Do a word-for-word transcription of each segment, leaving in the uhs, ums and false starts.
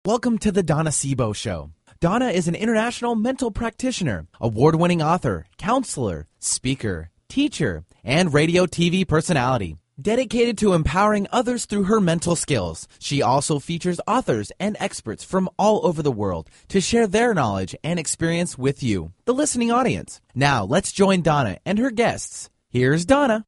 Welcome to the Donna Sebo Show. Donna is an international mental practitioner, award-winning author, counselor, speaker, teacher, and radio T V personality. Dedicated to empowering others through her mental skills, she also features authors and experts from all over the world to share their knowledge and experience with you, the listening audience. Now, let's join Donna and her guests. Here's Donna.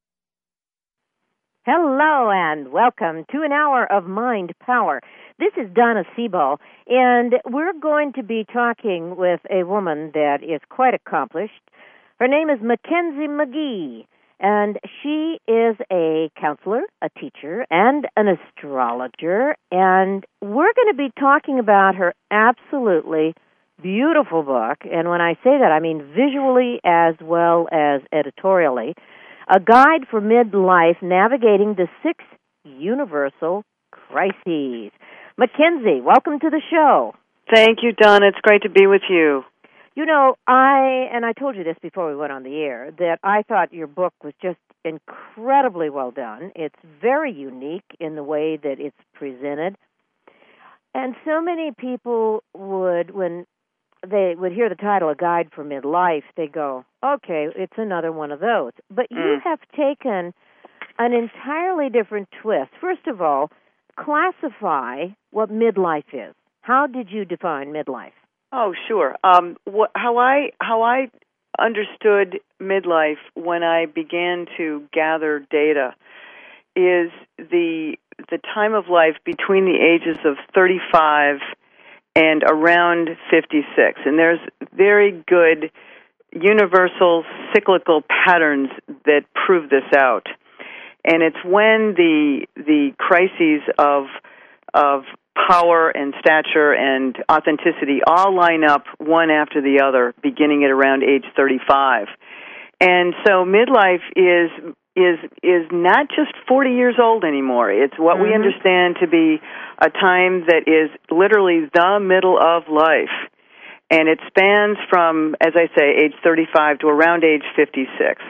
Hello and welcome to an hour of Mind Power. This is Donna Sebo, and we're going to be talking with a woman that is quite accomplished. Her name is Mackenzie McGee, and she is a counselor, a teacher, and an astrologer, and we're going to be talking about her absolutely beautiful book, and when I say that, I mean visually as well as editorially, A Guide for Midlife, Navigating the Six Universal Crises. Mackenzie, welcome to the show. Thank you, Donna. It's great to be with you. You know, I, and I told you this before we went on the air, that I thought your book was just incredibly well done. It's very unique in the way that it's presented. And so many people would, when they would hear the title, A Guide for Midlife, they go, okay, it's another one of those. But you Mm. have taken an entirely different twist. First of all, classify what midlife is. How did you define midlife? Oh, sure. Um, wh- how I how I understood midlife when I began to gather data is the the time of life between the ages of thirty-five and around fifty-six, and there's very good universal cyclical patterns that prove this out. And it's when the the crises of of power and stature and authenticity all line up one after the other, beginning at around age thirty-five. And so midlife is is is not just forty years old anymore. It's what mm-hmm. we understand to be a time that is literally the middle of life. And it spans from, as I say, age thirty-five to around age fifty-six.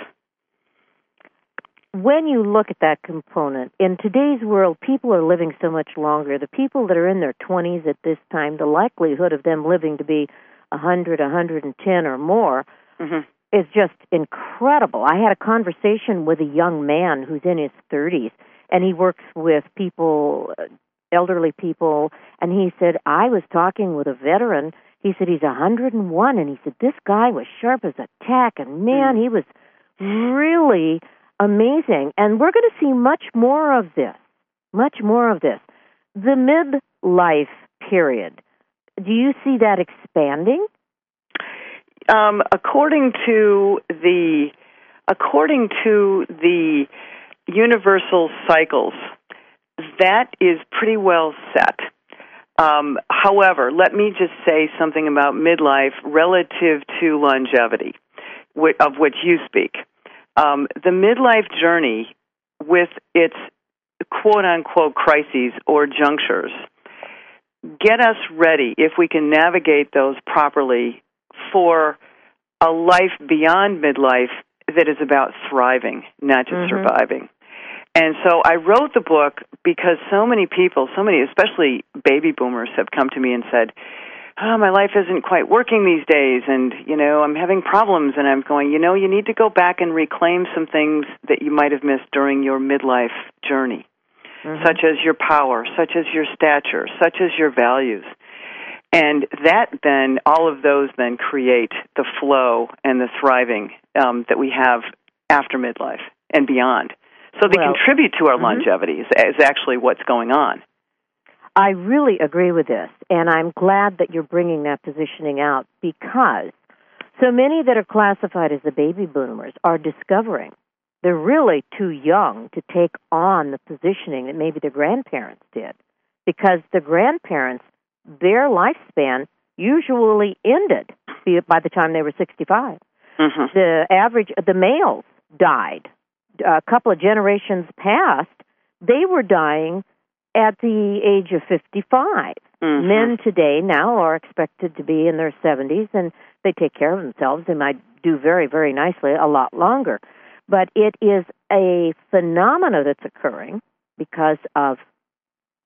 When you look at that component, in today's world, people are living so much longer. The people that are in their twenties at this time, the likelihood of them living to be one hundred, one hundred ten or more mm-hmm. is just incredible. I had a conversation with a young man who's in his thirties, and he works with people, elderly people, and he said, I was talking with a veteran. He said he's one hundred one, and he said this guy was sharp as a tack, and man, mm. he was really amazing. And we're going to see much more of this, much more of this. The midlife period, do you see that expanding? Um, according to the according to the universal cycles, that is pretty well set. Um, however, let me just say something about midlife relative to longevity, of which you speak. Um, the midlife journey, with its quote-unquote crises or junctures, get us ready, if we can navigate those properly, for a life beyond midlife that is about thriving, not just mm-hmm. surviving. And so I wrote the book because so many people, so many, especially baby boomers, have come to me and said, oh, my life isn't quite working these days, and, you know, I'm having problems, and I'm going, you know, you need to go back and reclaim some things that you might have missed during your midlife journey, mm-hmm. such as your power, such as your stature, such as your values. And that then, all of those then create the flow and the thriving um, that we have after midlife and beyond. So they well, contribute to our mm-hmm. longevity is, is actually what's going on. I really agree with this, and I'm glad that you're bringing that positioning out, because so many that are classified as the baby boomers are discovering they're really too young to take on the positioning that maybe their grandparents did, because the grandparents, their lifespan usually ended by the time they were sixty-five. Mm-hmm. The average, the males died. A couple of generations past, they were dying at the age of fifty-five. Mm-hmm. Men today now are expected to be in their seventies, and they take care of themselves. They might do very, very nicely a lot longer. But it is a phenomena that's occurring because of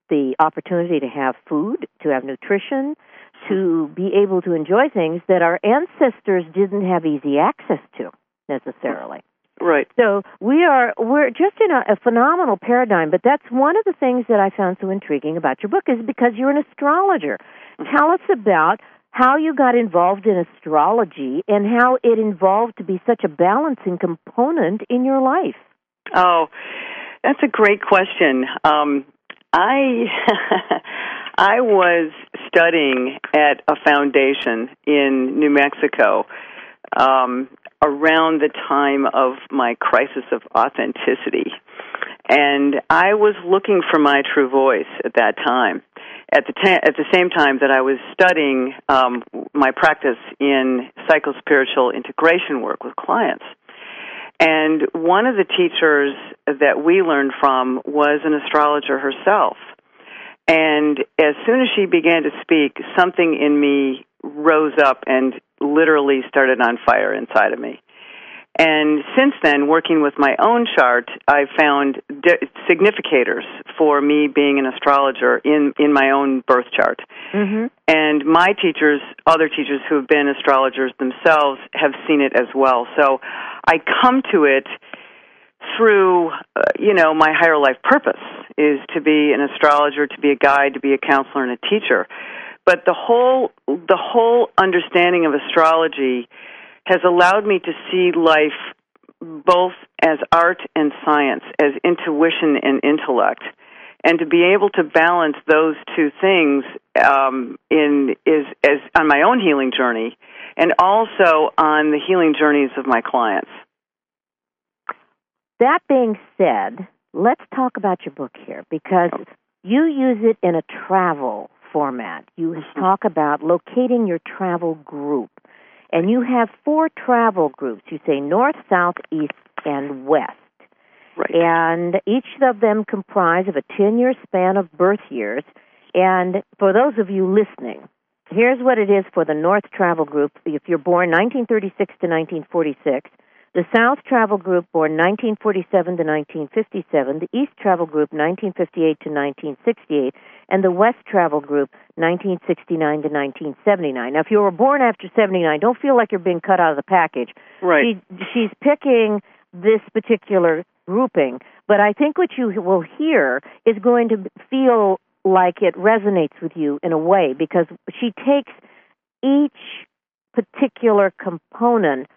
the opportunity to have food, to have nutrition, to be able to enjoy things that our ancestors didn't have easy access to necessarily. Right. So we are we're just in a, a phenomenal paradigm, but that's one of the things that I found so intriguing about your book is because you're an astrologer. Mm-hmm. Tell us about how you got involved in astrology and how it involved to be such a balancing component in your life. Oh, that's a great question. Um, I I was studying at a foundation in New Mexico um, around the time of my crisis of authenticity, and I was looking for my true voice at that time. At the ta- at the same time that I was studying um, my practice in psychospiritual integration work with clients. And one of the teachers that we learned from was an astrologer herself. And as soon as she began to speak, something in me rose up and literally started on fire inside of me. And since then, working with my own chart, I found di- significators for me being an astrologer in, in my own birth chart. Mm-hmm. And my teachers, other teachers who have been astrologers themselves, have seen it as well. So I come to it through, uh, you know, my higher life purpose is to be an astrologer, to be a guide, to be a counselor and a teacher. But the whole, the whole understanding of astrology has allowed me to see life both as art and science, as intuition and intellect, and to be able to balance those two things um, in is as on my own healing journey, and also on the healing journeys of my clients. That being said, let's talk about your book here, because you use it in a travel format. You talk about locating your travel group. And you have four travel groups. You say north, south, east, and west. Right. And each of them comprise of a ten-year span of birth years. And for those of you listening, here's what it is for the north travel group. If you're born nineteen thirty-six to nineteen forty-six, the south travel group born nineteen forty-seven to nineteen fifty-seven, the east travel group nineteen fifty-eight to nineteen sixty-eight, and the west travel group nineteen sixty-nine to nineteen seventy-nine. Now, if you were born after seventy-nine, don't feel like you're being cut out of the package. Right. She, she's picking this particular grouping, but I think what you will hear is going to feel like it resonates with you in a way, because she takes each particular component.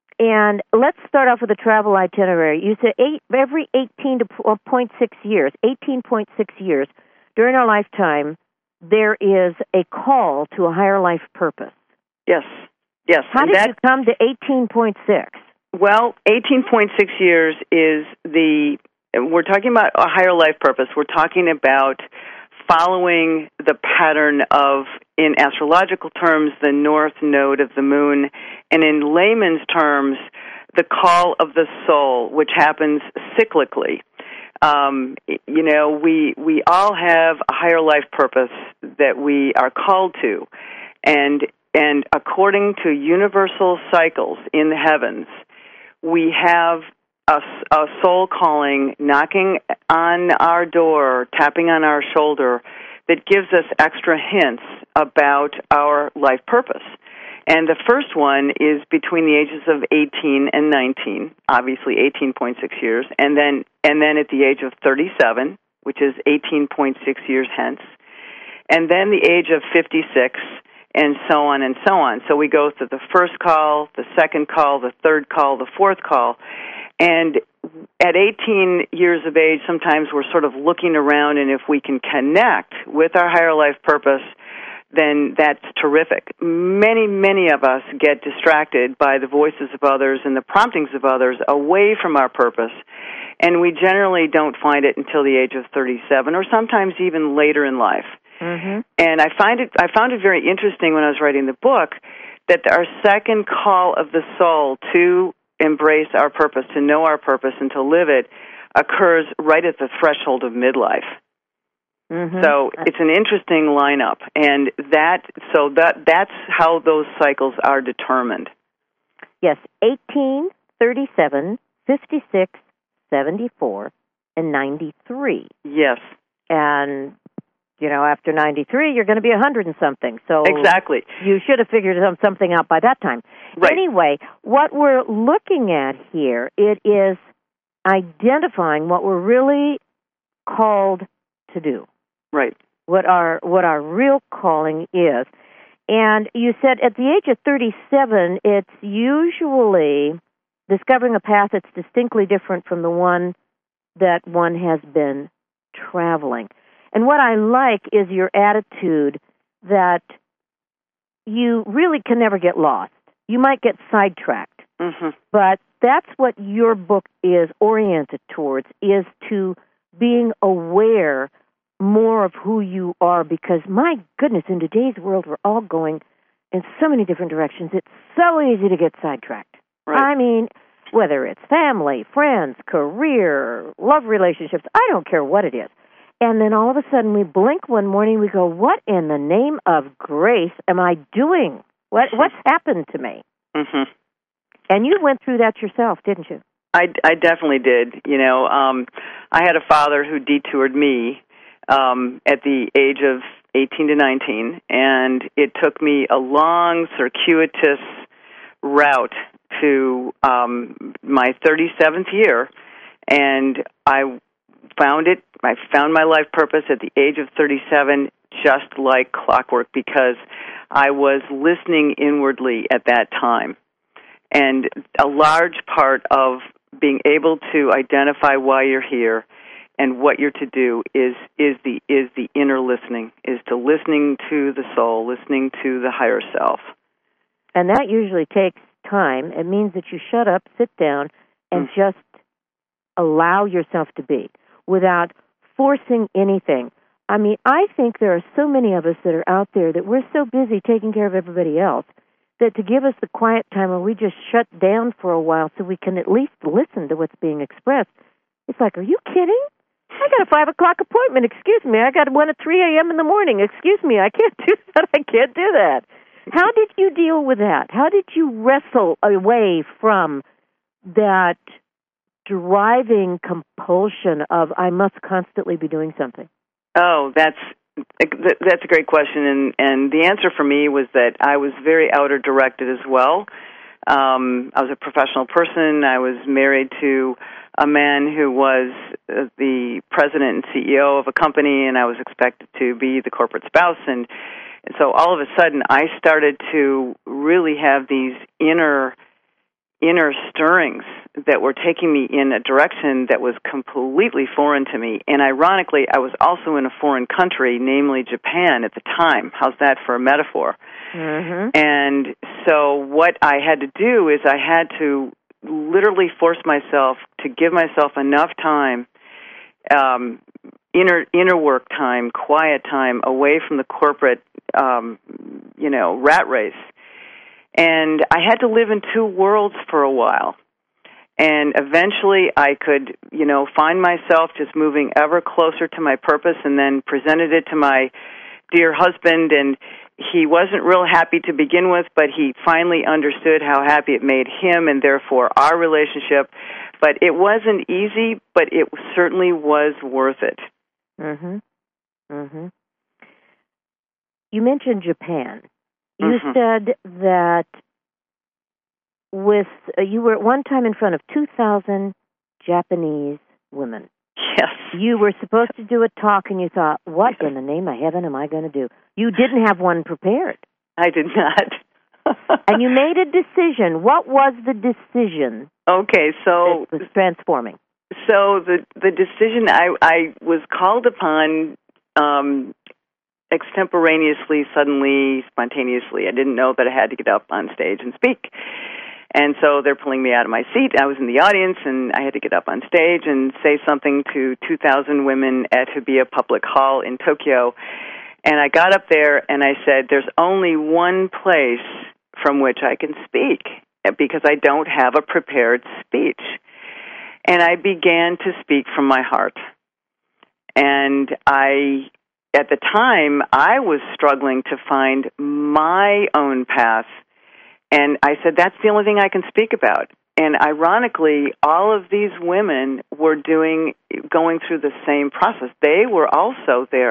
And let's start off with the travel itinerary. You said eight, every eighteen point six years, eighteen point six years during our lifetime, there is a call to a higher life purpose. Yes, yes. How and did that, you come to eighteen point six? Well, eighteen point six years is the, we're talking about a higher life purpose. We're talking about following the pattern of, in astrological terms, the north node of the moon, and in layman's terms, the call of the soul, which happens cyclically. Um, you know, we we all have a higher life purpose that we are called to, and and according to universal cycles in the heavens, we have A, a soul calling, knocking on our door, tapping on our shoulder, that gives us extra hints about our life purpose. And the first one is between the ages of eighteen and nineteen, obviously eighteen point six years, and then and then at the age of thirty-seven, which is eighteen point six years hence, and then the age of fifty-six, and so on and so on. So we go through the first call, the second call, the third call, the fourth call. And at eighteen years of age, sometimes we're sort of looking around, and if we can connect with our higher life purpose, then that's terrific. Many, many of us get distracted by the voices of others and the promptings of others away from our purpose, and we generally don't find it until the age of thirty-seven, or sometimes even later in life. Mm-hmm. And I find it, I found it very interesting when I was writing the book that our second call of the soul to embrace our purpose, to know our purpose, and to live it, occurs right at the threshold of midlife. Mm-hmm. So it's an interesting lineup, and that so that that's how those cycles are determined. Yes, eighteen, thirty-seven, fifty-six, seventy-four, and ninety-three. Yes. And you know, after ninety-three, you're going to be a hundred and something. So exactly, you should have figured something out by that time. Right. Anyway, what we're looking at here, it is identifying what we're really called to do. Right. What our what our real calling is. And you said at the age of thirty-seven, it's usually discovering a path that's distinctly different from the one that one has been traveling. And what I like is your attitude that you really can never get lost. You might get sidetracked, mm-hmm. but that's what your book is oriented towards, is to being aware more of who you are, because, my goodness, in today's world, we're all going in so many different directions. It's so easy to get sidetracked. Right. I mean, whether it's family, friends, career, love relationships, I don't care what it is. And then all of a sudden we blink one morning, we go, what in the name of grace am I doing? What What's happened to me? Mm-hmm. And you went through that yourself, didn't you? I, I definitely did. You know, um, I had a father who detoured me um, at the age of eighteen to nineteen, and it took me a long, circuitous route to um, my thirty-seventh year, and I found it. I found my life purpose at the age of thirty-seven, just like clockwork, because I was listening inwardly at that time. And a large part of being able to identify why you're here and what you're to do is is the is the inner listening, is to listening to the soul, listening to the higher self. And that usually takes time. It means that you shut up, sit down, and mm. just allow yourself to be without forcing anything. I mean, I think there are so many of us that are out there that we're so busy taking care of everybody else that to give us the quiet time where we just shut down for a while so we can at least listen to what's being expressed, it's like, are you kidding? I got a five o'clock appointment. Excuse me. I got one at three a.m. in the morning. Excuse me. I can't do that. I can't do that. How did you deal with that? How did you wrestle away from that driving compulsion of I must constantly be doing something? Oh, that's that's a great question, and and the answer for me was that I was very outer directed as well. Um, I was a professional person. I was married to a man who was uh, the president and C E O of a company, and I was expected to be the corporate spouse, and, and so all of a sudden I started to really have these inner inner stirrings that were taking me in a direction that was completely foreign to me. And ironically, I was also in a foreign country, namely Japan at the time. How's that for a metaphor? Mm-hmm. And so what I had to do is I had to literally force myself to give myself enough time, um, inner inner work time, quiet time, away from the corporate, um, you know, rat race. And I had to live in two worlds for a while. And eventually I could, you know, find myself just moving ever closer to my purpose, and then presented it to my dear husband, and he wasn't real happy to begin with, but he finally understood how happy it made him and therefore our relationship. But it wasn't easy, but it certainly was worth it. Mhm. Mhm. You mentioned Japan. You mm-hmm. said that with uh, you were at one time in front of two thousand Japanese women. Yes. You were supposed to do a talk, and you thought, what in the name of heaven am I going to do? You didn't have one prepared. I did not. And you made a decision. What was the decision? Okay, so that was transforming. So the the decision I I was called upon um, extemporaneously, suddenly, spontaneously. I didn't know that I had to get up on stage and speak. And so they're pulling me out of my seat. I was in the audience, and I had to get up on stage and say something to two thousand women at Hibiya Public Hall in Tokyo. And I got up there, and I said, there's only one place from which I can speak, because I don't have a prepared speech. And I began to speak from my heart. And I, at the time, I was struggling to find my own path. And I said, that's the only thing I can speak about. And ironically, all of these women were doing, going through the same process. They were also there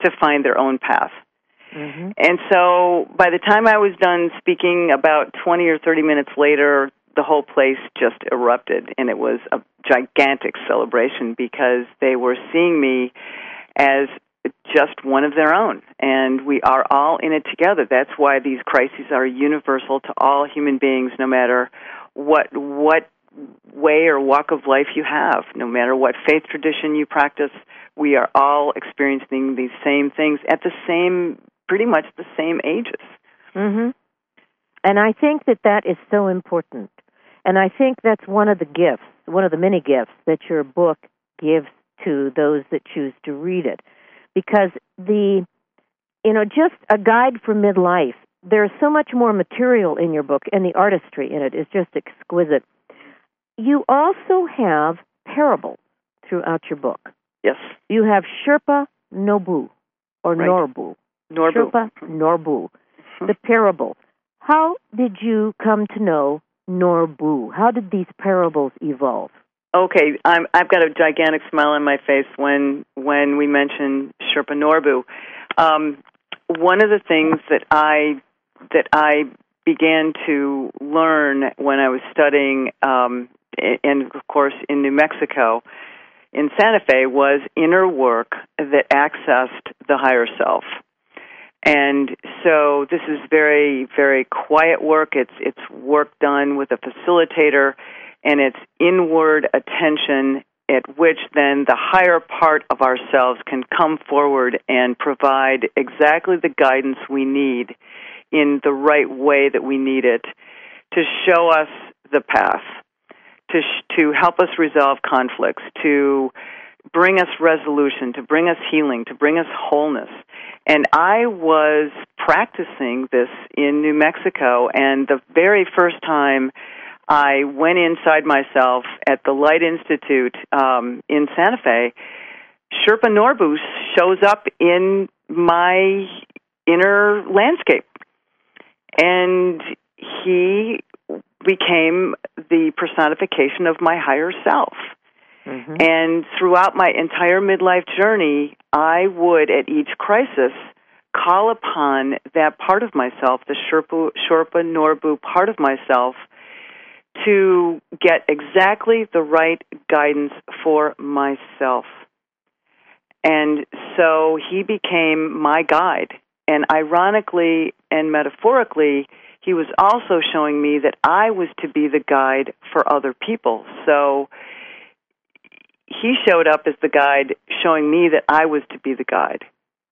to find their own path. Mm-hmm. And so by the time I was done speaking, about twenty or thirty minutes later, the whole place just erupted, and it was a gigantic celebration because they were seeing me as just one of their own, and we are all in it together. That's why these crises are universal to all human beings, no matter what what way or walk of life you have, no matter what faith tradition you practice. We are all experiencing these same things at the same, pretty much the same ages. Mm-hmm. And I think that that is so important. And I think that's one of the gifts, one of the many gifts that your book gives to those that choose to read it. Because the, you know, just a guide for midlife, there's so much more material in your book, and the artistry in it is just exquisite. You also have parables throughout your book. Yes. You have Sherpa Nobu, or Right. Norbu. Norbu. Sherpa Norbu, the parable. How did you come to know Norbu? How did these parables evolve? Okay, I'm, I've got a gigantic smile on my face when when we mention Sherpa Norbu. Um, one of the things that I that I began to learn when I was studying, um, and of course in New Mexico, in Santa Fe, was inner work that accessed the higher self. And so this is very, very quiet work. It's it's work done with a facilitator, and it's inward attention at which then the higher part of ourselves can come forward and provide exactly the guidance we need in the right way that we need it to show us the path, to sh- to help us resolve conflicts, to bring us resolution, to bring us healing, to bring us wholeness. And I was practicing this in New Mexico, and the very first time I went inside myself at the Light Institute um, in Santa Fe, Sherpa Norbu shows up in my inner landscape. And he became the personification of my higher self. Mm-hmm. And throughout my entire midlife journey, I would, at each crisis, call upon that part of myself, the Sherpa, Sherpa Norbu part of myself, to get exactly the right guidance for myself. And so he became my guide. And ironically and metaphorically, he was also showing me that I was to be the guide for other people. So he showed up as the guide, showing me that I was to be the guide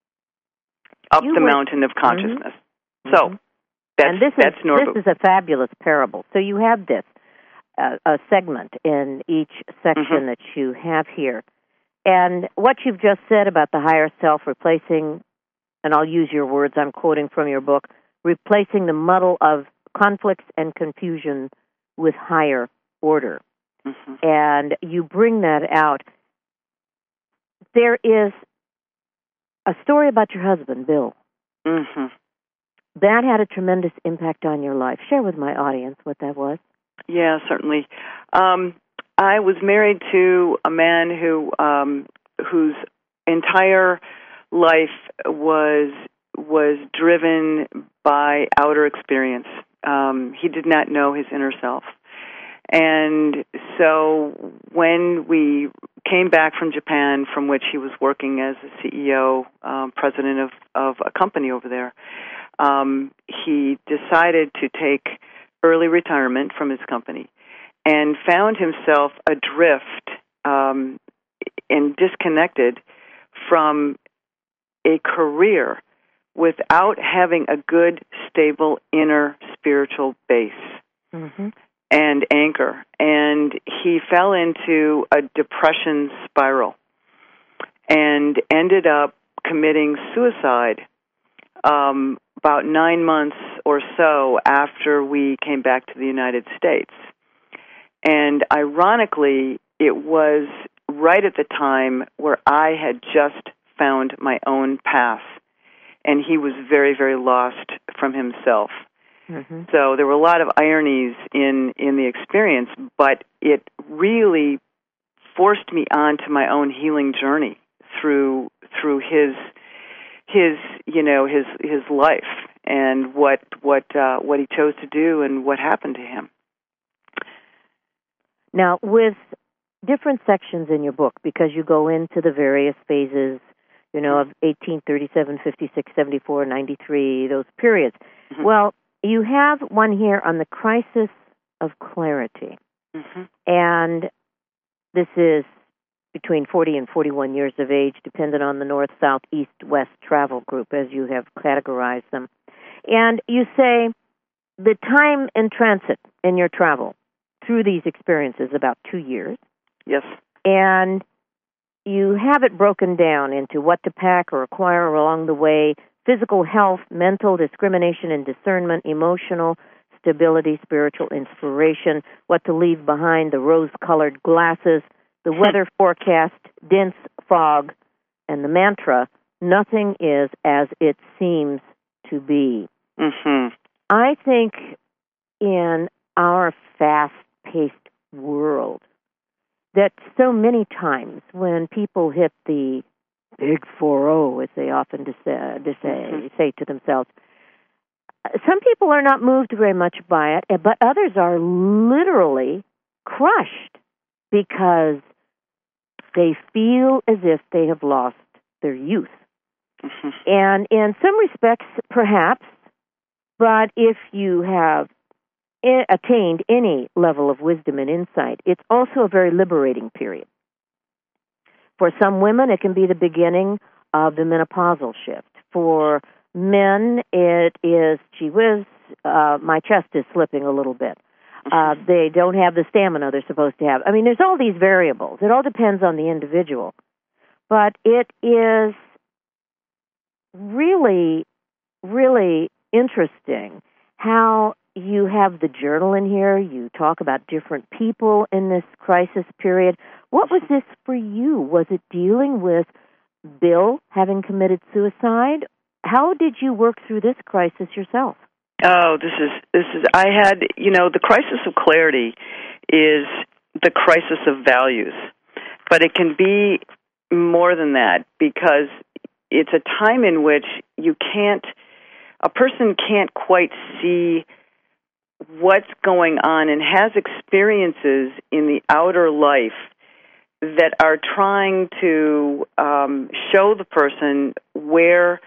up you the were, mountain of consciousness. Mm-hmm. So that's, and this that's is, Norbu. This is a fabulous parable. So you have this, uh, a segment in each section mm-hmm. that you have here. And what you've just said about the higher self replacing, and I'll use your words, I'm quoting from your book, replacing the muddle of conflicts and confusion with higher order. Mm-hmm. And you bring that out. There is a story about your husband, Bill. Mm-hmm. That had a tremendous impact on your life. Share with my audience what that was. Yeah, certainly. Um, I was married to a man who um, whose entire life was was driven by outer experience. Um, he did not know his inner self. And so when we came back from Japan, from which he was working as a C E O, um, president of, of a company over there, um, he decided to take early retirement from his company and found himself adrift um, and disconnected from a career without having a good, stable inner spiritual base. Mm-hmm. And anchor, and he fell into a depression spiral and ended up committing suicide um, about nine months or so after we came back to the United States. And ironically, it was right at the time where I had just found my own path, and he was very, very lost from himself. Mm-hmm. So there were a lot of ironies in, in the experience, but it really forced me onto my own healing journey through through his his, you know, his his life and what what uh, what he chose to do and what happened to him. Now, with different sections in your book, because you go into the various phases, you know, of eighteen thirty-seven, fifty-six, seventy-four, ninety-three, those periods. Mm-hmm. Well, you have one here on the crisis of clarity. Mm-hmm. And this is between forty and forty-one years of age, dependent on the north, south, east, west travel group, as you have categorized them. And you say the time in transit in your travel through these experiences, about two years. Yes. And you have it broken down into what to pack or acquire along the way: physical health, mental discrimination and discernment, emotional stability, spiritual inspiration, what to leave behind, the rose-colored glasses, the weather forecast, dense fog, and the mantra, nothing is as it seems to be. Mm-hmm. I think in our fast-paced world that so many times when people hit the big four oh, as they often to say, to say, mm-hmm. say to themselves, some people are not moved very much by it, but others are literally crushed because they feel as if they have lost their youth. Mm-hmm. And in some respects, perhaps, but if you have attained any level of wisdom and insight, it's also a very liberating period. For some women, it can be the beginning of the menopausal shift. For men, it is, gee whiz, uh, my chest is slipping a little bit. Uh, they don't have the stamina they're supposed to have. I mean, there's all these variables. It all depends on the individual. But it is really, really interesting how you have the journal in here. You talk about different people in this crisis period. What was this for you? Was it dealing with Bill having committed suicide? How did you work through this crisis yourself? Oh, this is, this is, I had, you know, the crisis of clarity is the crisis of values. But it can be more than that because it's a time in which you can't, a person can't quite see what's going on and has experiences in the outer life that are trying to um, show the person where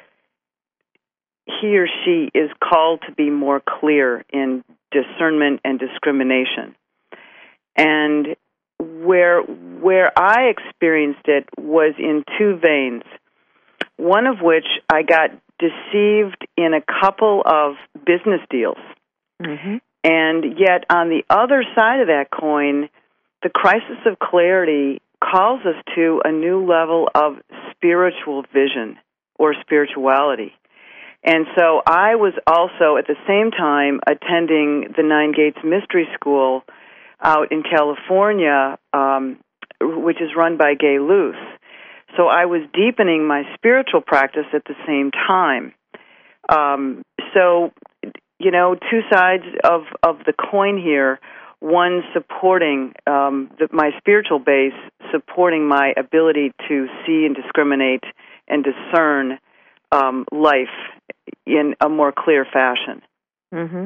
he or she is called to be more clear in discernment and discrimination. And where where I experienced it was in two veins, one of which I got deceived in a couple of business deals. Mm-hmm. And yet on the other side of that coin, the crisis of clarity calls us to a new level of spiritual vision or spirituality. And so I was also at the same time attending the Nine Gates Mystery School out in California, um, which is run by Gay Luce. So I was deepening my spiritual practice at the same time. Um, so, you know, two sides of, of the coin here, one supporting um, the, my spiritual base, supporting my ability to see and discriminate and discern um, life in a more clear fashion. Mm-hmm.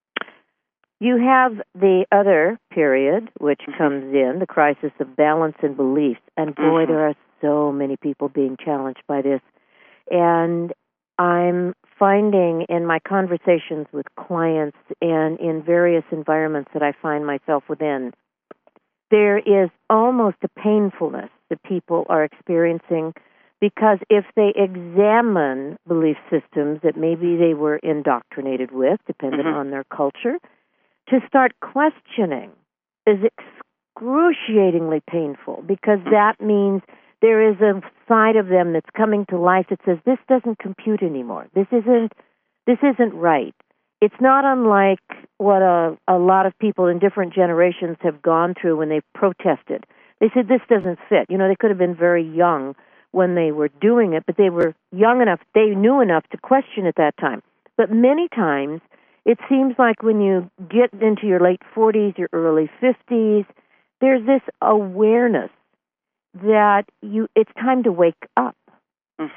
You have the other period, which mm-hmm. comes in, the crisis of balance and beliefs. And boy, mm-hmm. there are so many people being challenged by this. And I'm finding in my conversations with clients and in various environments that I find myself within, there is almost a painfulness that people are experiencing because if they examine belief systems that maybe they were indoctrinated with, depending mm-hmm. on their culture, to start questioning is excruciatingly painful because that means there is a side of them that's coming to life that says, this doesn't compute anymore. This isn't this isn't right. It's not unlike what a, a lot of people in different generations have gone through when they've protested. They said, this doesn't fit. You know, they could have been very young when they were doing it, but they were young enough, they knew enough to question at that time. But many times, it seems like when you get into your late forties, your early fifties, there's this awareness that you it's time to wake up. Mm-hmm.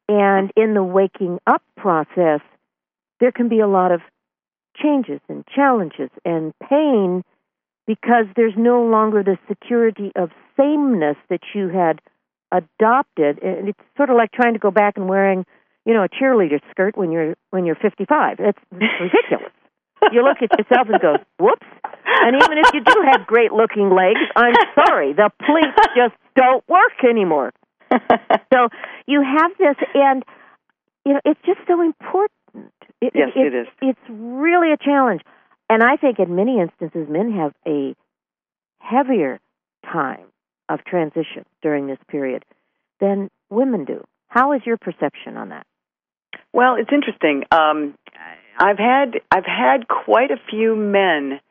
And in the waking up process, there can be a lot of changes and challenges and pain because there's no longer the security of sameness that you had adopted. And it's sort of like trying to go back and wearing, you know, a cheerleader skirt when you're when you're fifty-five. It's ridiculous. You look at yourself and go, whoops. And even if you do have great-looking legs, I'm sorry, the pleats just don't work anymore. So you have this, and you know, it's just so important. It, yes, it, it is. It's really a challenge. And I think in many instances, men have a heavier time of transition during this period than women do. How is your perception on that? Well, it's interesting. Um, I've had I've had quite a few men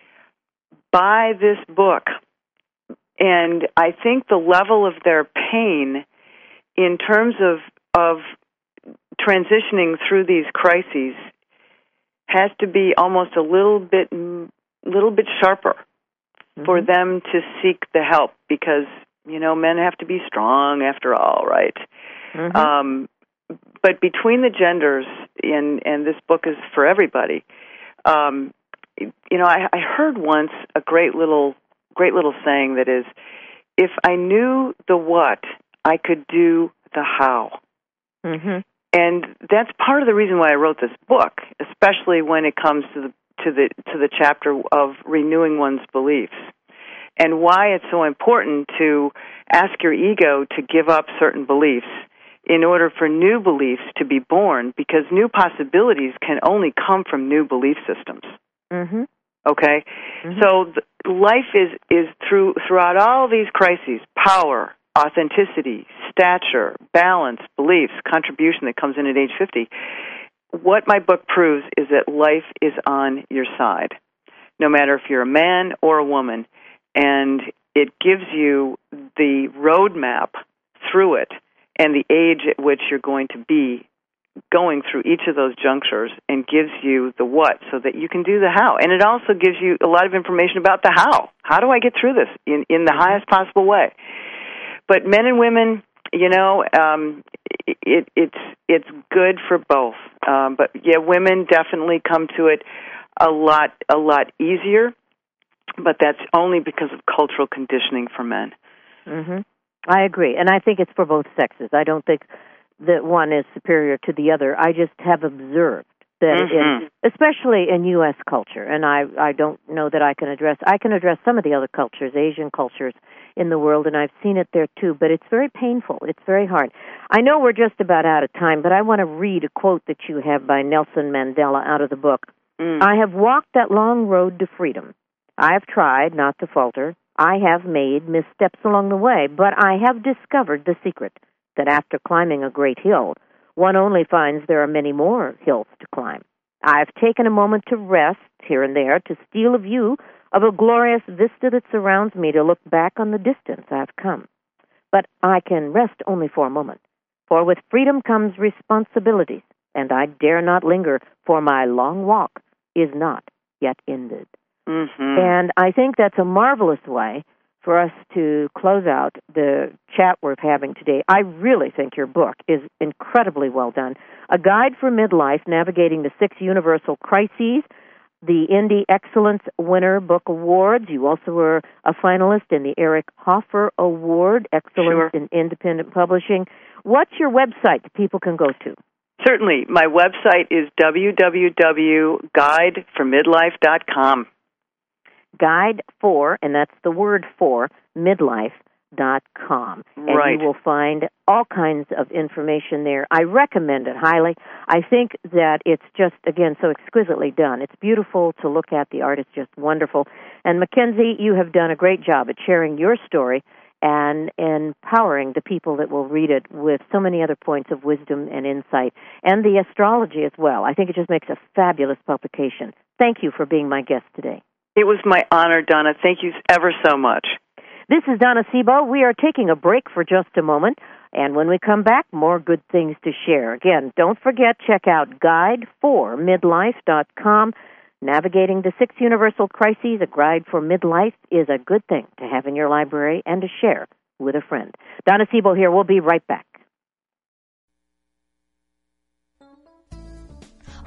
buy this book, and I think the level of their pain in terms of of transitioning through these crises has to be almost a little bit little bit sharper mm-hmm. for them to seek the help, because you know men have to be strong after all, right? Mm-hmm. Um, but between the genders, and and this book is for everybody. Um, you know, I, I heard once a great little great little saying that is, if I knew the what, I could do the how. Mm-hmm. And that's part of the reason why I wrote this book, especially when it comes to the to the to the chapter of renewing one's beliefs, and why it's so important to ask your ego to give up certain beliefs in order for new beliefs to be born, because new possibilities can only come from new belief systems. Mm-hmm. Okay? Mm-hmm. So the, life is, is through throughout all these crises, power, authenticity, stature, balance, beliefs, contribution that comes in at age fifty. What my book proves is that life is on your side, no matter if you're a man or a woman, and it gives you the roadmap through it and the age at which you're going to be going through each of those junctures, and gives you the what so that you can do the how. And it also gives you a lot of information about the how. How do I get through this in, in the highest possible way? But men and women, you know, um, it, it's it's good for both. Um, but yeah, women definitely come to it a lot a lot easier. But that's only because of cultural conditioning for men. Mm-hmm. I agree, and I think it's for both sexes. I don't think that one is superior to the other. I just have observed that, mm-hmm. in, especially in U S culture, and I, I don't know that I can address, I can address some of the other cultures, Asian cultures in the world, and I've seen it there too, but it's very painful. It's very hard. I know we're just about out of time, but I want to read a quote that you have by Nelson Mandela out of the book. Mm. I have walked that long road to freedom. I have tried not to falter. I have made missteps along the way, but I have discovered the secret that after climbing a great hill, one only finds there are many more hills to climb. I have taken a moment to rest here and there, to steal a view of a glorious vista that surrounds me, to look back on the distance I have come. But I can rest only for a moment, for with freedom comes responsibilities, and I dare not linger, for my long walk is not yet ended. Mm-hmm. And I think that's a marvelous way for us to close out the chat we're having today. I really think your book is incredibly well done. A Guide for Midlife, Navigating the Six Universal Crises, the Indie Excellence Winner Book Awards. You also were a finalist in the Eric Hoffer Award, Excellence sure. in Independent Publishing. What's your website that people can go to? Certainly. My website is w w w dot guide for midlife dot com. Guide for, and that's the word for, midlife dot com. And right. you will find all kinds of information there. I recommend it highly. I think that it's just, again, so exquisitely done. It's beautiful to look at. The art is just wonderful. And Mackenzie, you have done a great job at sharing your story and empowering the people that will read it with so many other points of wisdom and insight, and the astrology as well. I think it just makes a fabulous publication. Thank you for being my guest today. It was my honor, Donna. Thank you ever so much. This is Donna Sebo. We are taking a break for just a moment, and when we come back, more good things to share. Again, don't forget, check out guide for midlife dot com. Navigating the Six Universal Crises, a guide for midlife, is a good thing to have in your library and to share with a friend. Donna Sebo here. We'll be right back.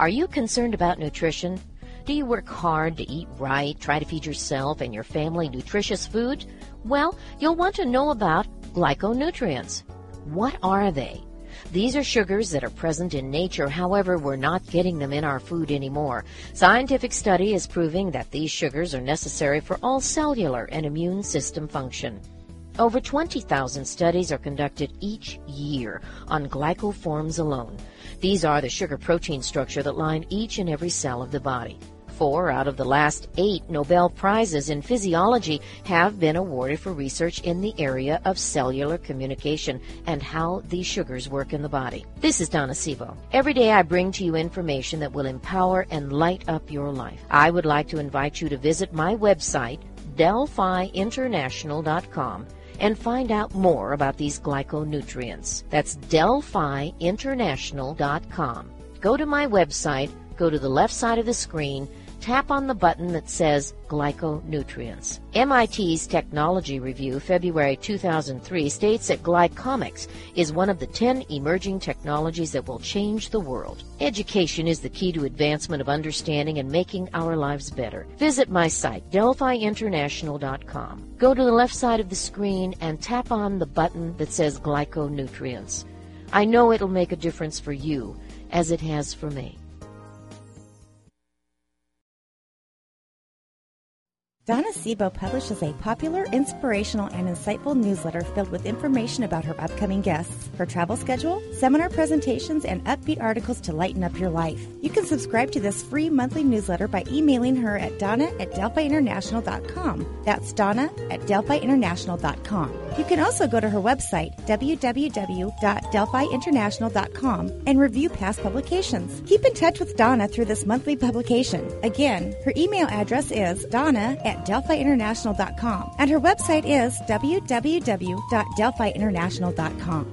Are you concerned about nutrition? Do you work hard to eat right, try to feed yourself and your family nutritious food? Well, you'll want to know about glyconutrients. What are they? These are sugars that are present in nature, however, we're not getting them in our food anymore. Scientific study is proving that these sugars are necessary for all cellular and immune system function. Over twenty thousand studies are conducted each year on glycoforms alone. These are the sugar protein structure that line each and every cell of the body. Four out of the last eight Nobel Prizes in physiology have been awarded for research in the area of cellular communication and how these sugars work in the body. This is Donna Sebo. Every day I bring to you information that will empower and light up your life. I would like to invite you to visit my website, Delphi International dot com, and find out more about these glyconutrients. That's Delphi International dot com. Go to my website, go to the left side of the screen, tap on the button that says Glyconutrients. M I T's Technology Review, February two thousand three, states that glycomics is one of the ten emerging technologies that will change the world. Education is the key to advancement of understanding and making our lives better. Visit my site, Delphi International dot com. Go to the left side of the screen and tap on the button that says Glyconutrients. I know it'll make a difference for you, as it has for me. Donna Sebo publishes a popular, inspirational, and insightful newsletter filled with information about her upcoming guests, her travel schedule, seminar presentations, and upbeat articles to lighten up your life. You can subscribe to this free monthly newsletter by emailing her at donna at delphi international dot com. That's Donna at delphi international dot com. You can also go to her website, w w w dot delphi international dot com, and review past publications. Keep in touch with Donna through this monthly publication. Again, her email address is donna at delphi international dot com, and her website is w w w dot delphi international dot com.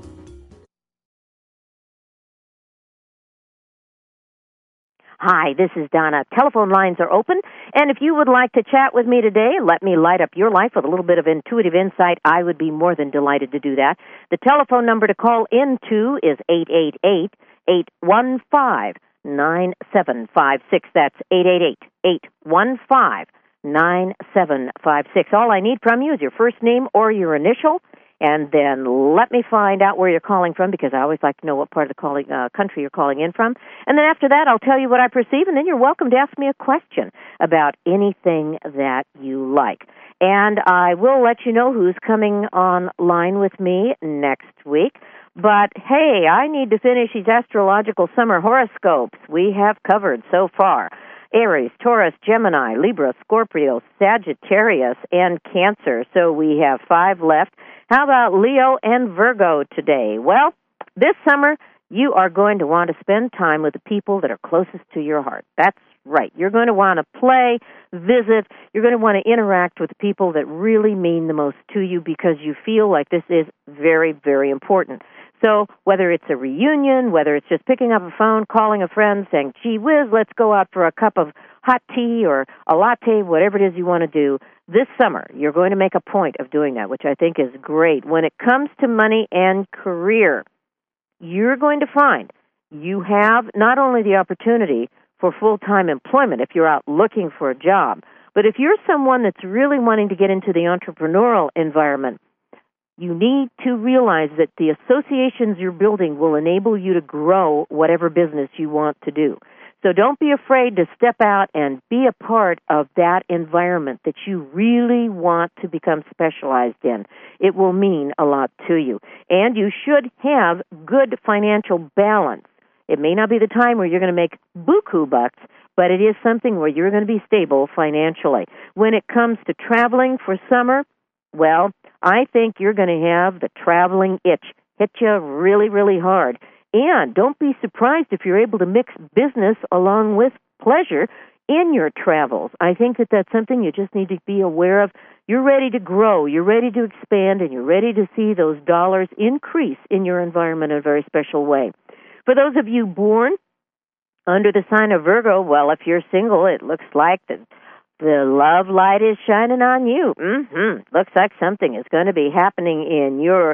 Hi, this is Donna. Telephone lines are open, and if you would like to chat with me today, let me light up your life with a little bit of intuitive insight, I would be more than delighted to do that. The telephone number to call into is eight eight eight, eight one five, nine seven five six. That's eight eight eight, eight one five, nine seven five six. All I need from you is your first name or your initial, and then let me find out where you're calling from, because I always like to know what part of the calling, uh, country you're calling in from. And then after that, I'll tell you what I perceive, and then you're welcome to ask me a question about anything that you like. And I will let you know who's coming online with me next week. But, hey, I need to finish these astrological summer horoscopes we have covered so far. Aries, Taurus, Gemini, Libra, Scorpio, Sagittarius, and Cancer. So we have five left. How about Leo and Virgo today? Well, this summer, you are going to want to spend time with the people that are closest to your heart. That's right. You're going to want to play, visit. You're going to want to interact with the people that really mean the most to you, because you feel like this is very, very important. So whether it's a reunion, whether it's just picking up a phone, calling a friend, saying, gee whiz, let's go out for a cup of hot tea or a latte, whatever it is you want to do, this summer you're going to make a point of doing that, which I think is great. When it comes to money and career, you're going to find you have not only the opportunity for full-time employment if you're out looking for a job, but if you're someone that's really wanting to get into the entrepreneurial environment, you need to realize that the associations you're building will enable you to grow whatever business you want to do. So don't be afraid to step out and be a part of that environment that you really want to become specialized in. It will mean a lot to you. And you should have good financial balance. It may not be the time where you're going to make buku bucks, but it is something where you're going to be stable financially. When it comes to traveling for summer, well, I think you're going to have the traveling itch hit you really, really hard. And don't be surprised if you're able to mix business along with pleasure in your travels. I think that that's something you just need to be aware of. You're ready to grow, you're ready to expand, and you're ready to see those dollars increase in your environment in a very special way. For those of you born under the sign of Virgo, well, if you're single, it looks like the The love light is shining on you. Mm-hmm. Looks like something is going to be happening in your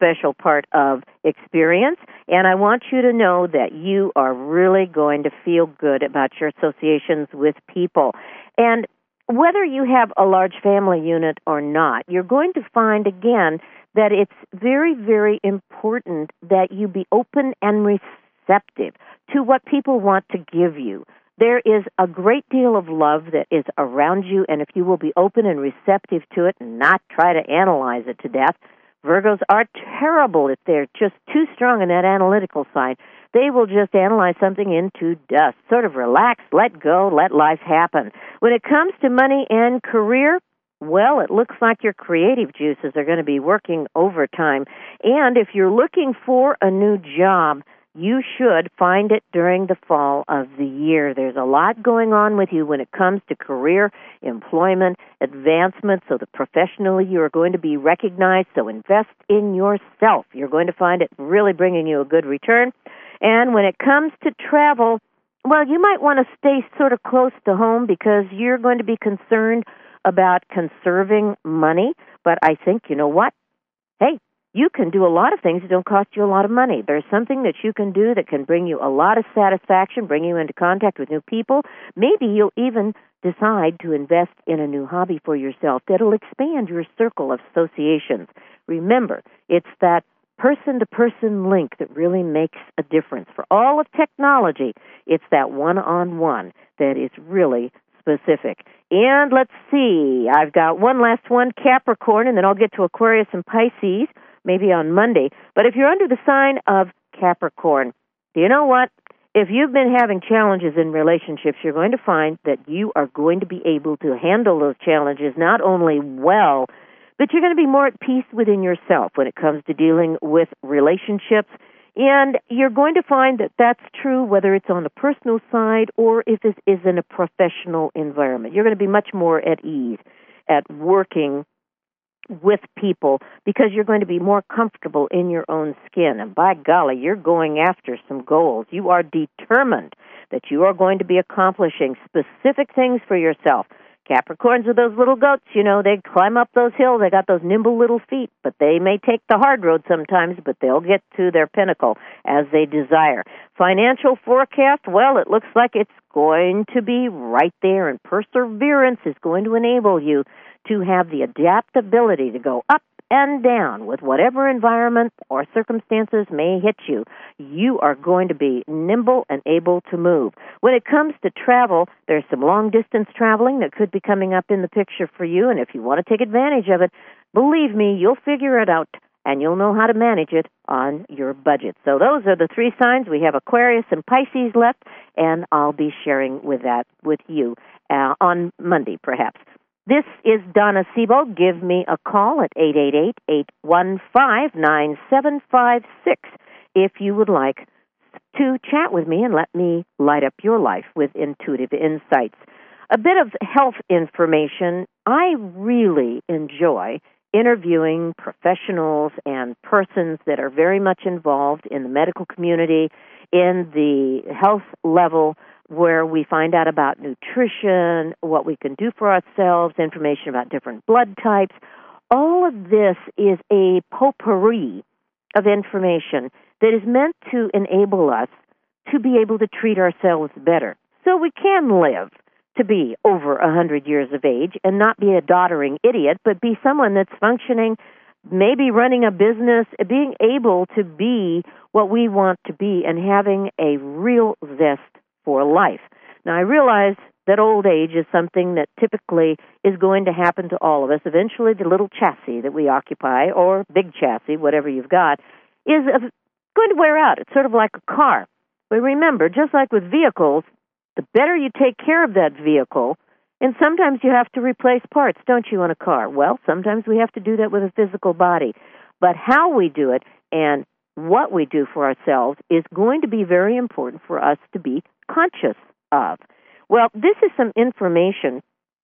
special part of experience, and I want you to know that you are really going to feel good about your associations with people. And whether you have a large family unit or not, you're going to find, again, that it's very, very important that you be open and receptive to what people want to give you. There is a great deal of love that is around you, and if you will be open and receptive to it and not try to analyze it to death, Virgos are terrible if they're just too strong in that analytical side. They will just analyze something into dust. Sort of relax, let go, let life happen. When it comes to money and career, well, it looks like your creative juices are going to be working overtime. And if you're looking for a new job, you should find it during the fall of the year. There's a lot going on with you when it comes to career, employment, advancement, so that professionally you are going to be recognized. So invest in yourself. You're going to find it really bringing you a good return. And when it comes to travel, well, you might want to stay sort of close to home because you're going to be concerned about conserving money. But I think, you know what? Hey, you can do a lot of things that don't cost you a lot of money. There's something that you can do that can bring you a lot of satisfaction, bring you into contact with new people. Maybe you'll even decide to invest in a new hobby for yourself that'll expand your circle of associations. Remember, it's that person-to-person link that really makes a difference. For all of technology, it's that one-on-one that is really specific. And let's see, I've got one last one, Capricorn, and then I'll get to Aquarius and Pisces, maybe on Monday. But if you're under the sign of Capricorn, do you know what? If you've been having challenges in relationships, you're going to find that you are going to be able to handle those challenges not only well, but you're going to be more at peace within yourself when it comes to dealing with relationships. And you're going to find that that's true whether it's on the personal side or if it is in a professional environment. You're going to be much more at ease at working with people because you're going to be more comfortable in your own skin. And by golly, you're going after some goals. You are determined that you are going to be accomplishing specific things for yourself. Capricorns are those little goats, you know, they climb up those hills, they got those nimble little feet, but they may take the hard road sometimes, but they'll get to their pinnacle as they desire. Financial forecast, well, it looks like it's going to be right there, and perseverance is going to enable you to have the adaptability to go up and down with whatever environment or circumstances may hit you. You are going to be nimble and able to move. When it comes to travel, there's some long-distance traveling that could be coming up in the picture for you, and if you want to take advantage of it, believe me, you'll figure it out, and you'll know how to manage it on your budget. So those are the three signs. We have Aquarius and Pisces left, and I'll be sharing with that with you uh, on Monday, perhaps. This is Donna Sebo. Give me a call at eight eight eight, eight one five, nine seven five six if you would like to chat with me and let me light up your life with intuitive insights. A bit of health information. I really enjoy interviewing professionals and persons that are very much involved in the medical community, in the health level, where we find out about nutrition, what we can do for ourselves, information about different blood types. All of this is a potpourri of information that is meant to enable us to be able to treat ourselves better so we can live to be over one hundred years of age and not be a doddering idiot, but be someone that's functioning, maybe running a business, being able to be what we want to be and having a real zest for life. Now, I realize that old age is something that typically is going to happen to all of us. Eventually, the little chassis that we occupy, or big chassis, whatever you've got, is going to wear out. It's sort of like a car. But remember, just like with vehicles, the better you take care of that vehicle, and sometimes you have to replace parts, don't you, on a car? Well, sometimes we have to do that with a physical body. But how we do it and what we do for ourselves is going to be very important for us to be conscious of. Well, this is some information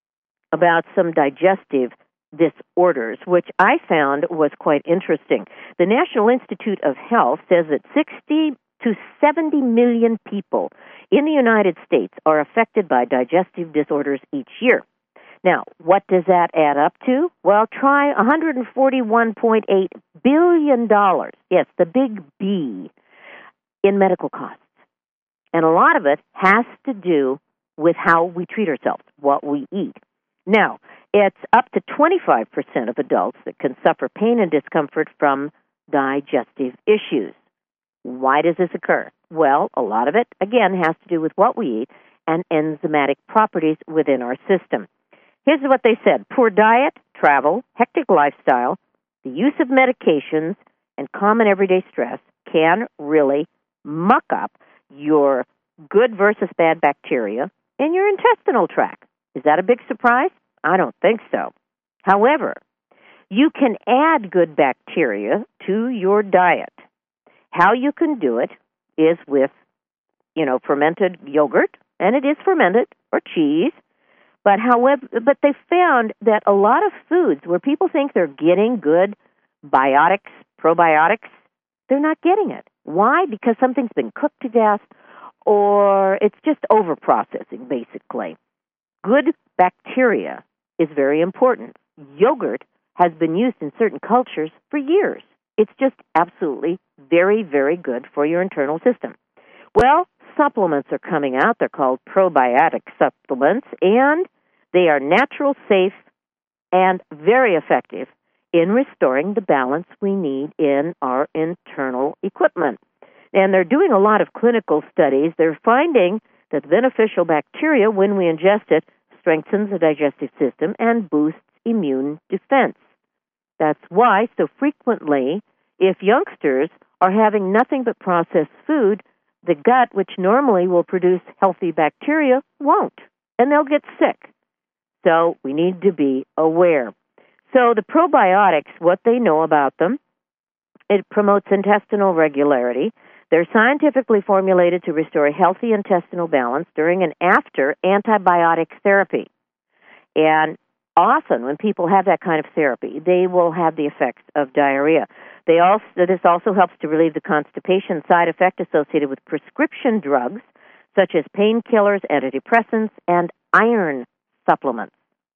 about some digestive disorders, which I found was quite interesting. The National Institute of Health says that sixty to seventy million people in the United States are affected by digestive disorders each year. Now, what does that add up to? Well, try one hundred forty-one point eight billion dollars. Yes, the big B in medical costs. And a lot of it has to do with how we treat ourselves, what we eat. Now, it's up to twenty-five percent of adults that can suffer pain and discomfort from digestive issues. Why does this occur? Well, a lot of it, again, has to do with what we eat and enzymatic properties within our system. Here's what they said. Poor diet, travel, hectic lifestyle, the use of medications, and common everyday stress can really muck up your good versus bad bacteria in your intestinal tract. Is that a big surprise? I don't think so. However, you can add good bacteria to your diet. How you can do it is with, you know, fermented yogurt, and it is fermented, or cheese. But however, but they found that a lot of foods where people think they're getting good biotics, probiotics, they're not getting it. Why? Because something's been cooked to death, or it's just over-processing, basically. Good bacteria is very important. Yogurt has been used in certain cultures for years. It's just absolutely very, very good for your internal system. Well, supplements are coming out. They're called probiotic supplements, and they are natural, safe, and very effective in restoring the balance we need in our internal equipment. And they're doing a lot of clinical studies. They're finding that beneficial bacteria, when we ingest it, strengthens the digestive system and boosts immune defense. That's why so frequently, if youngsters are having nothing but processed food, the gut, which normally will produce healthy bacteria, won't, and they'll get sick. So we need to be aware. So the probiotics, what they know about them, it promotes intestinal regularity. They're scientifically formulated to restore a healthy intestinal balance during and after antibiotic therapy. And often when people have that kind of therapy, they will have the effects of diarrhea. They also, this also helps to relieve the constipation side effect associated with prescription drugs, such as painkillers, antidepressants, and iron supplements.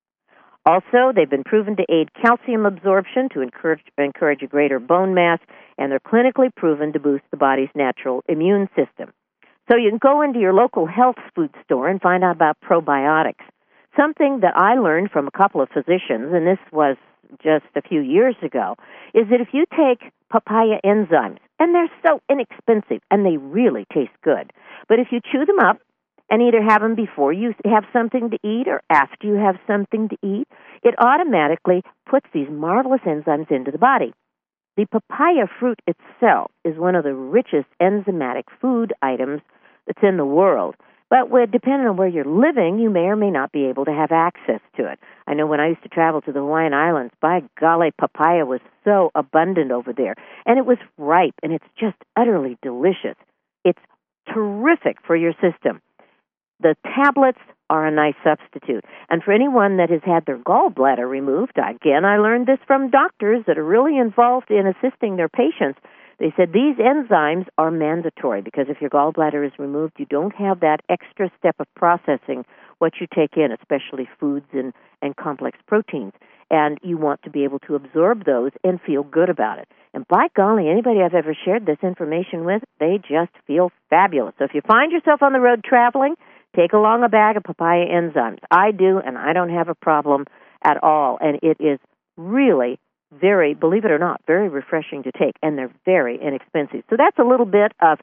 Also, they've been proven to aid calcium absorption to encourage, encourage a greater bone mass, and they're clinically proven to boost the body's natural immune system. So you can go into your local health food store and find out about probiotics. Something that I learned from a couple of physicians, and this was just a few years ago, is that if you take papaya enzymes, and they're so inexpensive, and they really taste good, but if you chew them up and either have them before you have something to eat or after you have something to eat, it automatically puts these marvelous enzymes into the body. The papaya fruit itself is one of the richest enzymatic food items that's in the world. But with, depending on where you're living, you may or may not be able to have access to it. I know when I used to travel to the Hawaiian Islands, by golly, papaya was so abundant over there. And it was ripe, and it's just utterly delicious. It's terrific for your system. The tablets are a nice substitute. And for anyone that has had their gallbladder removed, again, I learned this from doctors that are really involved in assisting their patients. They said these enzymes are mandatory because if your gallbladder is removed, you don't have that extra step of processing what you take in, especially foods and, and complex proteins. And you want to be able to absorb those and feel good about it. And by golly, anybody I've ever shared this information with, they just feel fabulous. So if you find yourself on the road traveling, take along a bag of papaya enzymes. I do, and I don't have a problem at all. And it is really very, believe it or not, very refreshing to take, and they're very inexpensive. So that's a little bit of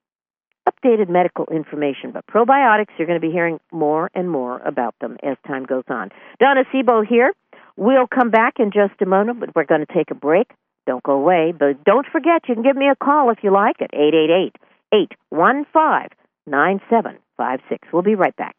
updated medical information. But probiotics, you're going to be hearing more and more about them as time goes on. Donna Sebo here. We'll come back in just a moment, but we're going to take a break. Don't go away. But don't forget, you can give me a call if you like at eight eight eight, eight one five, nine seven five six. We'll be right back.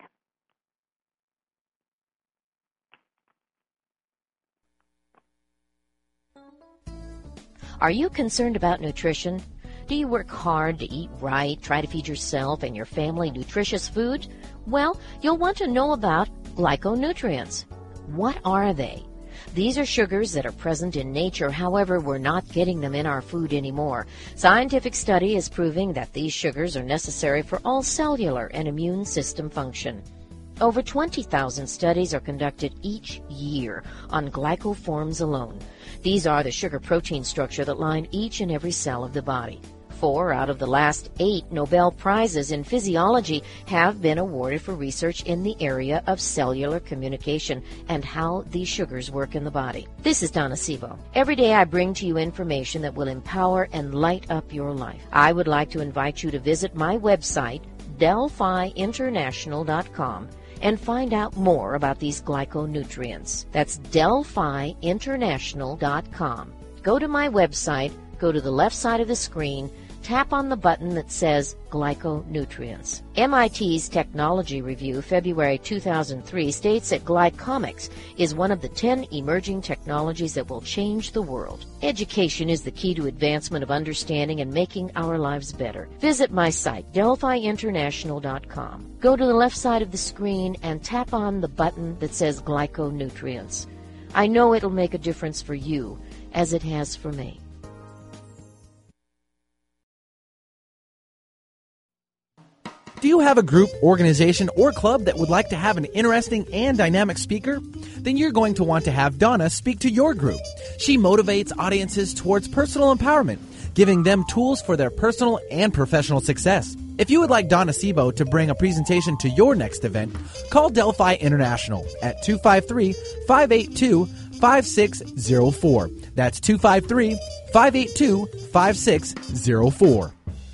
Are you concerned about nutrition? Do you work hard to eat right, try to feed yourself and your family nutritious food? Well, you'll want to know about glyconutrients. What are they? These are sugars that are present in nature, however, we're not getting them in our food anymore. Scientific study is proving that these sugars are necessary for all cellular and immune system function. Over twenty thousand studies are conducted each year on glycoforms alone. These are the sugar protein structure that line each and every cell of the body. Four out of the last eight Nobel Prizes in physiology have been awarded for research in the area of cellular communication and how these sugars work in the body. This is Donna Sebo. Every day I bring to you information that will empower and light up your life. I would like to invite you to visit my website, Delphi International dot com, and find out more about these glyconutrients. That's Delphi International dot com. Go to my website, go to the left side of the screen, tap on the button that says Glyconutrients. M I T's Technology Review, February two thousand three, states that glycomics is one of the ten emerging technologies that will change the world. Education is the key to advancement of understanding and making our lives better. Visit my site, Delphi International dot com. Go to the left side of the screen and tap on the button that says Glyconutrients. I know it'll make a difference for you, as it has for me. Do you have a group, organization, or club that would like to have an interesting and dynamic speaker? Then you're going to want to have Donna speak to your group. She motivates audiences towards personal empowerment, giving them tools for their personal and professional success. If you would like Donna Sebo to bring a presentation to your next event, call Delphi International at two five three, five eight two, five six zero four. That's two five three, five eight two, five six zero four.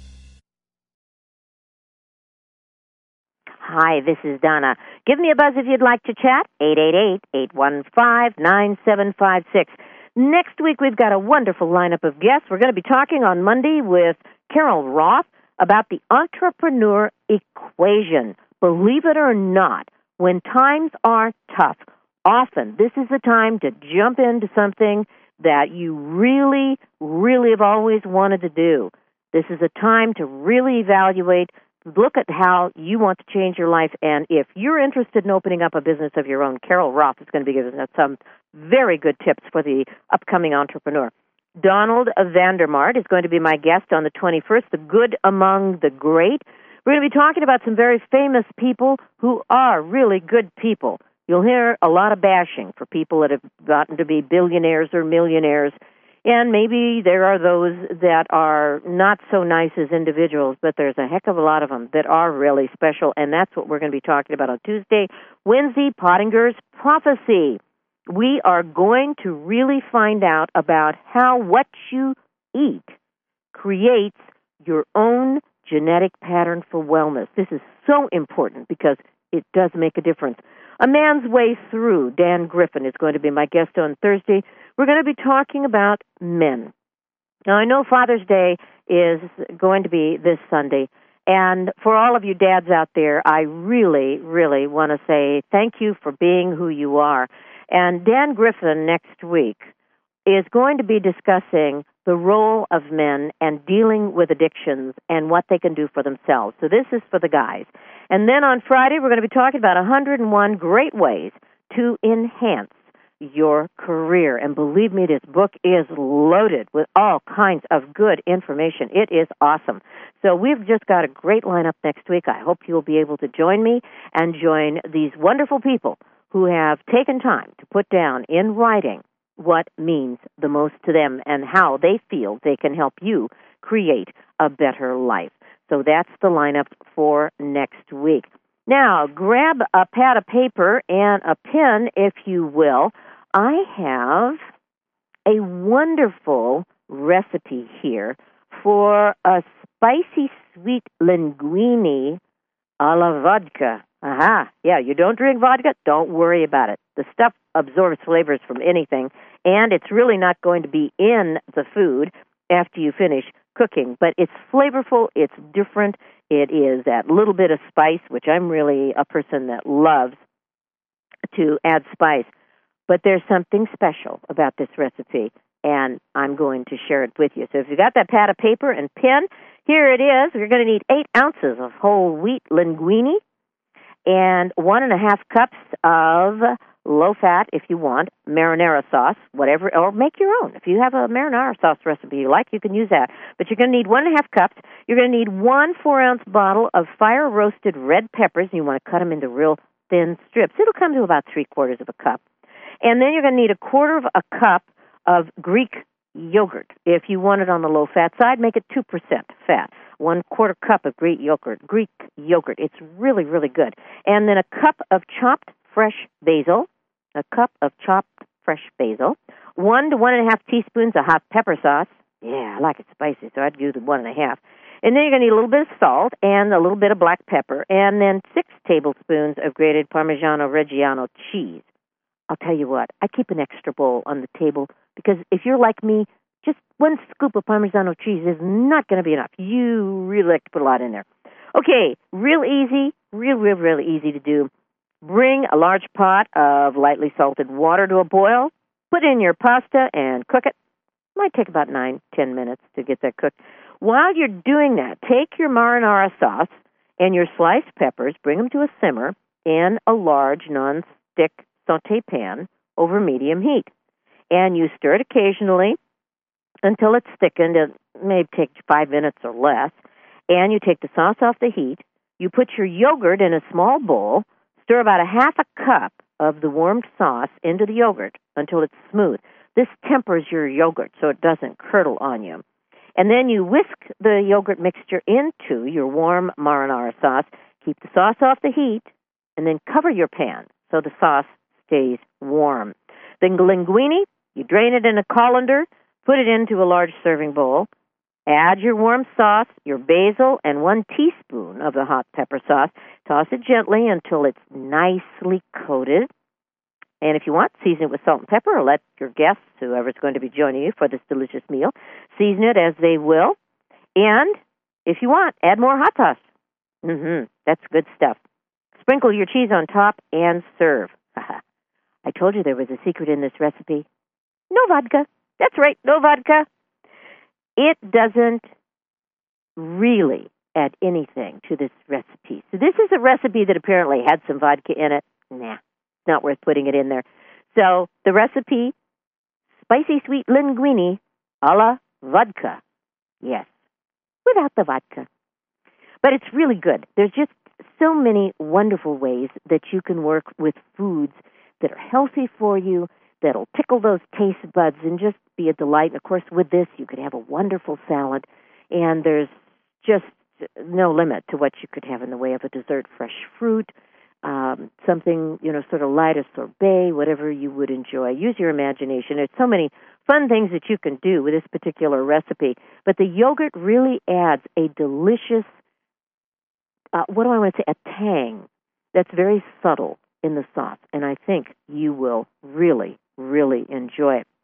Hi, this is Donna. Give me a buzz if you'd like to chat, eight eight eight, eight one five, nine seven five six. Next week, we've got a wonderful lineup of guests. We're going to be talking on Monday with Carol Roth about the entrepreneur equation. Believe it or not, when times are tough, often this is the time to jump into something that you really, really have always wanted to do. This is a time to really evaluate. Look at how you want to change your life, and if you're interested in opening up a business of your own, Carol Roth is going to be giving us some very good tips for the upcoming entrepreneur. Donald Vandermart is going to be my guest on the twenty-first, The Good Among the Great. We're going to be talking about some very famous people who are really good people. You'll hear a lot of bashing for people that have gotten to be billionaires or millionaires. And maybe there are those that are not so nice as individuals, but there's a heck of a lot of them that are really special, and that's what we're going to be talking about on Tuesday. Wednesday, Pottinger's Prophecy. We are going to really find out about how what you eat creates your own genetic pattern for wellness. This is so important because it does make a difference. A Man's Way Through, Dan Griffin is going to be my guest on Thursday. We're going to be talking about men. Now, I know Father's Day is going to be this Sunday, and for all of you dads out there, I really, really want to say thank you for being who you are. And Dan Griffin next week is going to be discussing the role of men and dealing with addictions and what they can do for themselves. So this is for the guys. And then on Friday, we're going to be talking about one hundred one great ways to enhance your career. And believe me, this book is loaded with all kinds of good information. It is awesome. So we've just got a great lineup next week. I hope you'll be able to join me and join these wonderful people who have taken time to put down in writing what means the most to them and how they feel they can help you create a better life. So that's the lineup for next week. Now, grab a pad of paper and a pen, if you will. I have a wonderful recipe here for a spicy sweet linguine a la vodka. Aha, yeah, you don't drink vodka? Don't worry about it. The stuff absorbs flavors from anything, and it's really not going to be in the food after you finish cooking. But it's flavorful, it's different, it is that little bit of spice, which I'm really a person that loves to add spice. But there's something special about this recipe, and I'm going to share it with you. So if you got that pad of paper and pen, here it is. You're going to need eight ounces of whole wheat linguine and one and a half cups of low-fat, if you want, marinara sauce, whatever, or make your own. If you have a marinara sauce recipe you like, you can use that. But you're going to need one and a half cups. You're going to need one four-ounce bottle of fire-roasted red peppers, and you want to cut them into real thin strips. It'll come to about three quarters of a cup. And then you're going to need a quarter of a cup of Greek yogurt. If you want it on the low-fat side, make it two percent fat. One quarter cup of Greek yogurt. Greek yogurt. It's really, really good. And then a cup of chopped fresh basil. A cup of chopped fresh basil. One to one and a half teaspoons of hot pepper sauce. Yeah, I like it spicy, so I'd do the one and a half. And then you're going to need a little bit of salt and a little bit of black pepper, and then six tablespoons of grated Parmigiano Reggiano cheese. I'll tell you what, I keep an extra bowl on the table because if you're like me, just one scoop of Parmigiano cheese is not going to be enough. You really like to put a lot in there. Okay, real easy, real, real, real easy to do. Bring a large pot of lightly salted water to a boil. Put in your pasta and cook it. Might take about nine, ten minutes to get that cooked. While you're doing that, take your marinara sauce and your sliced peppers, bring them to a simmer in a large non-stick sauté pan over medium heat. And you stir it occasionally until it's thickened. It may take five minutes or less. And you take the sauce off the heat. You put your yogurt in a small bowl. Stir about a half a cup of the warmed sauce into the yogurt until it's smooth. This tempers your yogurt so it doesn't curdle on you. And then you whisk the yogurt mixture into your warm marinara sauce. Keep the sauce off the heat, and then cover your pan so the sauce stays warm. Then linguine, you drain it in a colander, put it into a large serving bowl. Add your warm sauce, your basil, and one teaspoon of the hot pepper sauce. Toss it gently until it's nicely coated. And if you want, season it with salt and pepper, or let your guests, whoever's going to be joining you for this delicious meal, season it as they will. And if you want, add more hot sauce. Mm-hmm. That's good stuff. Sprinkle your cheese on top and serve. I told you there was a secret in this recipe. No vodka. That's right, no vodka. It doesn't really add anything to this recipe. So this is a recipe that apparently had some vodka in it. Nah. Not worth putting it in there. So the recipe, spicy sweet linguine a la vodka. Yes, without the vodka. But it's really good. There's just so many wonderful ways that you can work with foods that are healthy for you, that'll tickle those taste buds and just be a delight. And of course, with this, you could have a wonderful salad, and there's just no limit to what you could have in the way of a dessert, fresh fruit, Um, something, you know, sort of light, a sorbet, whatever you would enjoy. Use your imagination. There's so many fun things that you can do with this particular recipe. But the yogurt really adds a delicious, uh, what do I want to say, a tang that's very subtle in the sauce. And I think you will really, really enjoy it.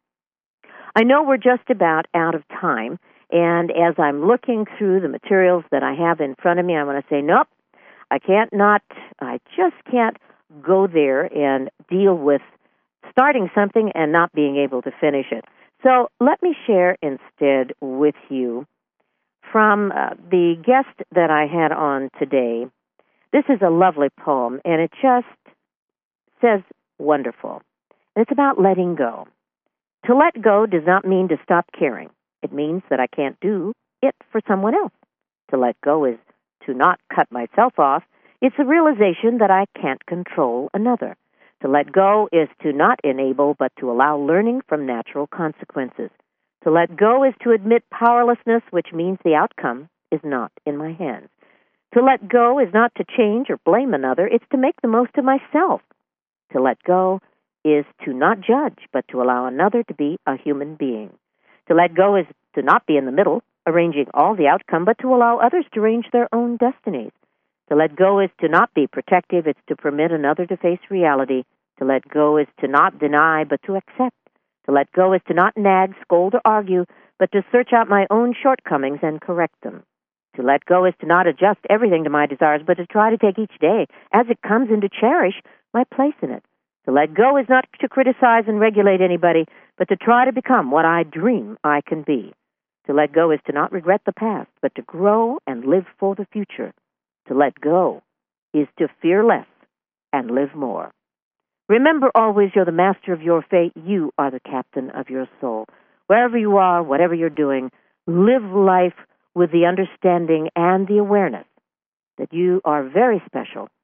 I know we're just about out of time. And as I'm looking through the materials that I have in front of me, I want to say, nope. I can't not, I just can't go there and deal with starting something and not being able to finish it. So let me share instead with you from uh, the guest that I had on today. This is a lovely poem, and it just says wonderful. And it's about letting go. To let go does not mean to stop caring. It means that I can't do it for someone else. To let go is to not cut myself off. It's a realization that I can't control another. To let go is to not enable, but to allow learning from natural consequences. To let go is to admit powerlessness, which means the outcome is not in my hands. To let go is not to change or blame another. It's to make the most of myself. To let go is to not judge, but to allow another to be a human being. To let go is to not be in the middle, arranging all the outcome, but to allow others to arrange their own destinies. To let go is to not be protective. It's to permit another to face reality. To let go is to not deny, but to accept. To let go is to not nag, scold, or argue, but to search out my own shortcomings and correct them. To let go is to not adjust everything to my desires, but to try to take each day as it comes and to cherish my place in it. To let go is not to criticize and regulate anybody, but to try to become what I dream I can be. To let go is to not regret the past, but to grow and live for the future. To let go is to fear less and live more. Remember always you're the master of your fate. You are the captain of your soul. Wherever you are, whatever you're doing, live life with the understanding and the awareness that you are very special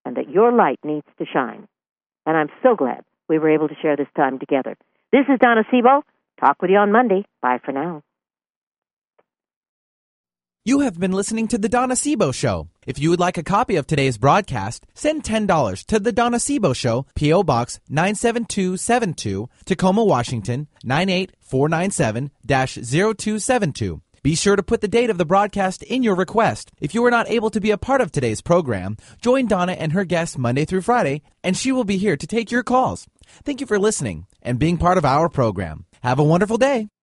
and that your light needs to shine. And I'm so glad we were able to share this time together. This is Donna Sebo. Talk with you on Monday. Bye for now. You have been listening to The Donna Sebo Show. If you would like a copy of today's broadcast, send ten dollars to The Donna Sebo Show, P O. Box nine seven two seven two, Tacoma, Washington, nine eight four nine seven zero two seven two. Be sure to put the date of the broadcast in your request. If you were not able to be a part of today's program, join Donna and her guests Monday through Friday, and she will be here to take your calls. Thank you for listening and being part of our program. Have a wonderful day.